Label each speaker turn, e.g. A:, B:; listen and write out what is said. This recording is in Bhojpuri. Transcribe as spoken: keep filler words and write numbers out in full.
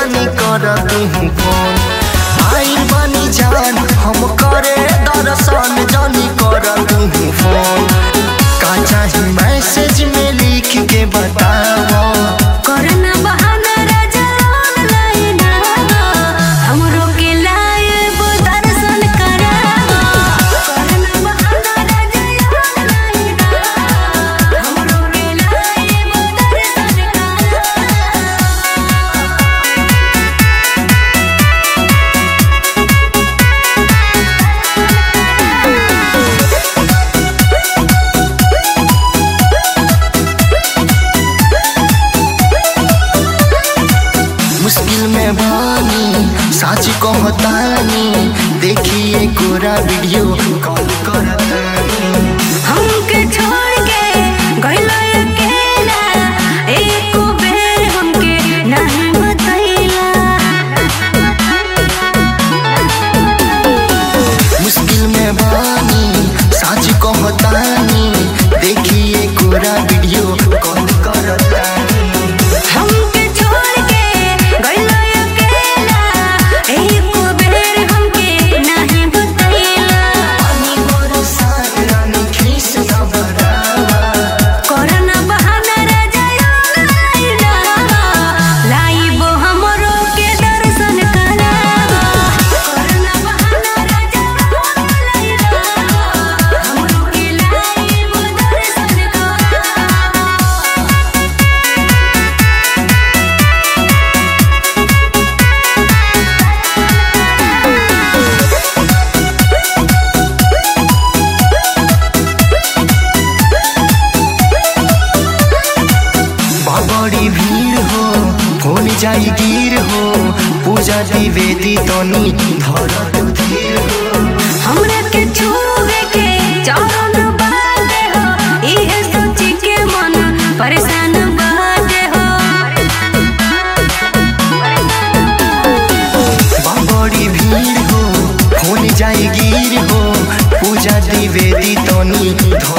A: जानी कर तू फोन आई बनी जान हम करे दर्शन जानी कर तू फोन का चाही मैसेज में लिख के बताओ
B: करना बहाना राजा ऑनलाइन हमरो के लाइव दर्शन कराओ करना बहाना राजा ऑनलाइन हमरो के लाइव दर्शन
A: मुश्किल में बानी साची कहतानी देखिए कोरा वीडियो कॉल करतानी
B: हमके छोड़ के गइला अकेला एको बेर हमके नहीं बतैला
A: मुश्किल में बानी साची कहतानी देखिए कोरा वीडियो कॉल करतानी
B: हमके छोड़ के गइला अकेला एको बेर हमके नहीं बतैला
A: पानी बरसात रानी खीस न बरावा
B: करना बहाना राजा ऑनलाइन लाइव हमरो के दर्शन कराओ करना बहाना राजा ऑनलाइन हमरो के लाइव दर्शन कराओ
A: बड़ी भीड़ हो होनी जाई गिर हो पूजा द्विवेदी तनी धरत धीर हो
B: हमरा के छूवे के चरण बाटे हो इहे सोच के मन परेशान बाटे हो
A: बड़ी भीड़ हो होनी जाई गिर हो पूजा द्विवेदी तनी धरत